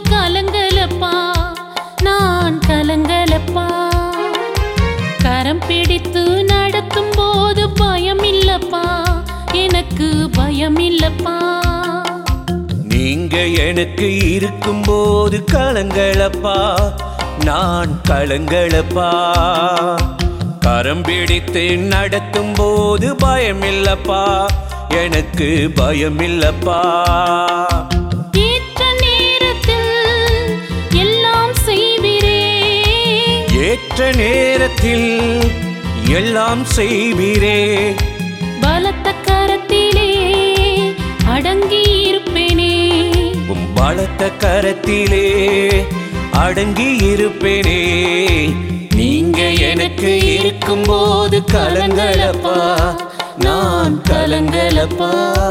கலங்கலப்பா, நான் கலங்கலப்பா. கரம் பிடித்து நடத்தும் போது பயம் இல்லப்பா, எனக்கு பயம் இல்லப்பா. நீங்க எனக்கு இருக்கும்போது கலங்களப்பா, நான் கலங்களப்பா. கரம் பிடித்து நடத்தும் போது பயமில்லப்பா, எனக்கு பயமில்லப்பா. ஏற்ற நேரத்தில் எல்லாம் செய்வீரே, ஏற்ற நேரத்தில் எல்லாம் செய்வீரே. பலத்த கரத்திலே அடங்கி இருப்பேனே, பலத்த கரத்திலே அடங்கி இருப்பேனே. நீங்க எனக்கு இருக்கும்போது கலங்களப்பா, நான் கலங்களப்பா.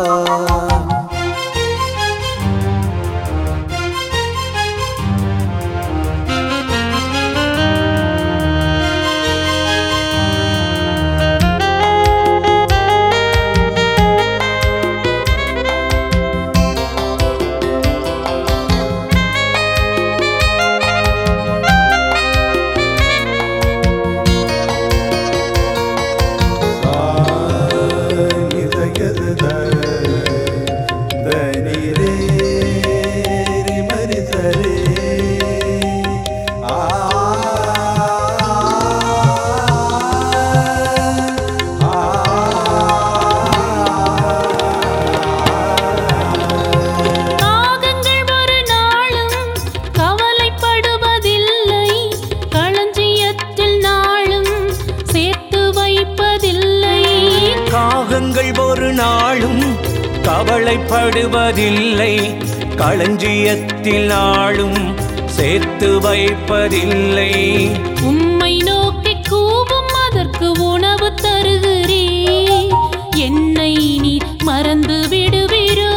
ஒரு நாளும் கவலைப்படுவதில்லை, களஞ்சியத்தில் நாளும் சேர்த்து வைப்பதில்லை. உம்மை நோக்கி கூவும் அதற்கு உணவு தருகிறே, என்னை நீ மறந்து விடுவீரோ?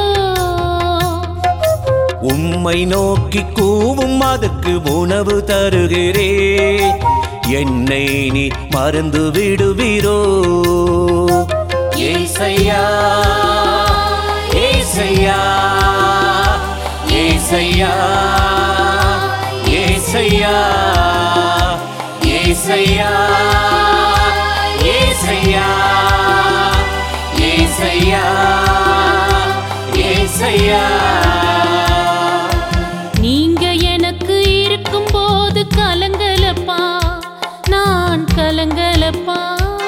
உம்மை நோக்கி கூவும் அதற்கு உணவு தருகிறே, என்னை நீ மறந்து விடுவீரோ? ஏசையா ஏசையா ஏசையா ஏசையா ஏசையா ஏசையா ஏசையா ஏசையா. நீங்க எனக்கு இருக்கும்போது கலங்கலப்பா, நான் கலங்கலப்பா.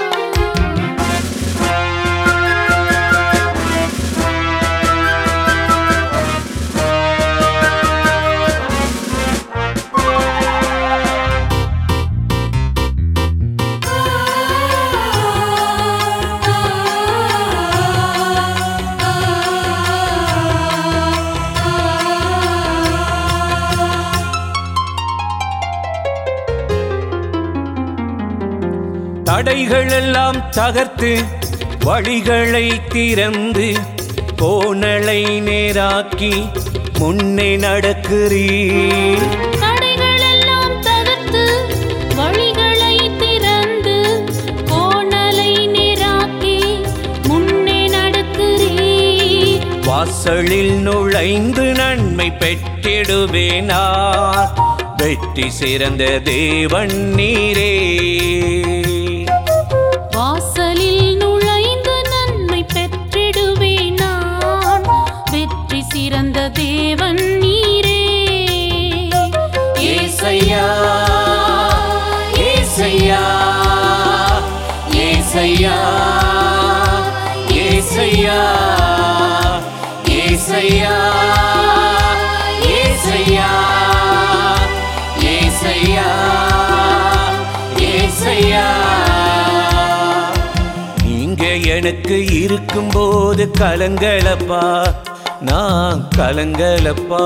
தடைகள் எல்லாம் தகர்த்து வழிகளை திறந்து கோணலை நேராக்கி முன்னே நடக்கிறீர். தடைகள் எல்லாம் தகர்த்து வழிகளை திறந்து கோணலை நேராக்கி முன்னே நடக்கிறீர். வாசலில் நுழைந்து நன்மை பெற்றிடுவேனார், வெற்றி சிறந்த தேவன் நீரே. வாசலில் நுழைந்து நன்மை பெற்றிடுவேன் நான், வெற்றி சிறந்த தேவன் நீரே. ஏசையா ஏசையா ஏசையா ஏசையா ஏசையா ஏசையா ஏசையா ஏசையா. நீங்க எனக்கு இருக்கும்போது கலங்களப்பா, நான் கலங்கலப்பா.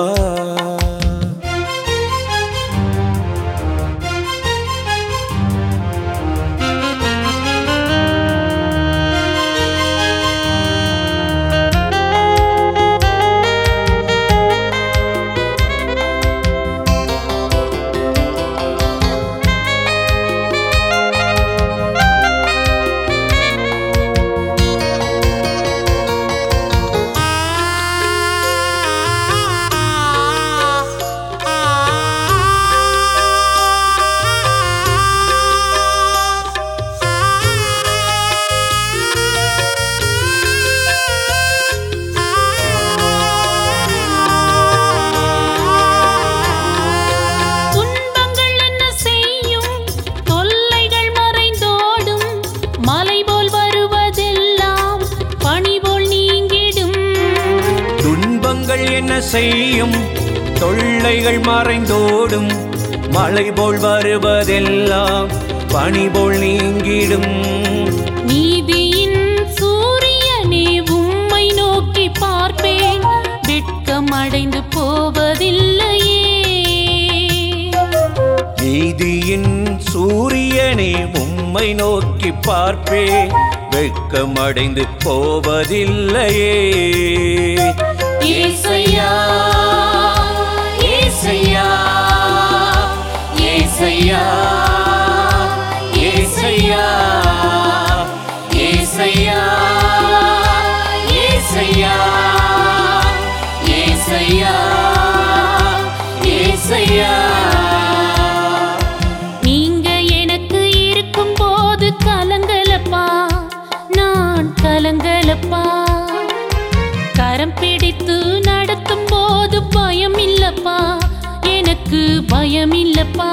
துன்பங்கள் என்ன செய்யும்? தொல்லைகள் மறைந்தோடும். மழை போல் வருவதெல்லாம் பனி போல் நீங்கிடும். நீதியின் சூரியனே உம்மை நோக்கி பார்ப்பேன், வெட்கமடைந்து போவதில்லையே. நீதியின் சூரியனே உம்மை நோக்கி பார்ப்பேன், வெட்கமடைந்து போவதில்லையே. ஏசையா ஏசையா ஏசையா ஏசையா ஏசையா ஏசையா ஏசையா ஏசையா. நீங்க எனக்கு இருக்கும்போது கலங்கலப்பா, நான் கலங்கலப்பா. கரம் பிடித்து நடத்தும் போது பயம் இல்லப்பா, எனக்கு பயம் இல்லப்பா.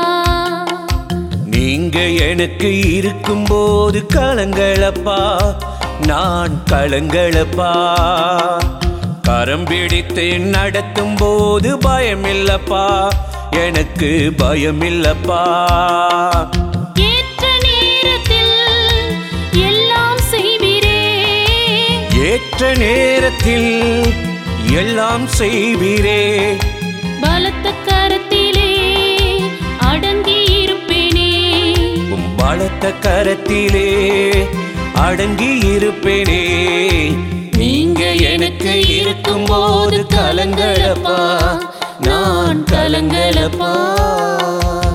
நீங்க எனக்கு இருக்கும்போது கலங்களப்பா, நான் கலங்களப்பா. கரம் பிடித்து நடத்தும் போது பயமில்லப்பா, எனக்கு பயமில்லப்பா. ஏற்ற நேரத்தில் எல்லாம் செய்வீரே, ஏற்ற நேரத்தில் எல்லாம் செய்வீரே. பலத்த கரத்திலே அடங்கி இருப்பேனே, பலத்த கரத்திலே அடங்கி இருப்பேனே. நீங்க எனக்கு இருக்கும்போது கலங்களப்பா, நான் கலங்களப்பா.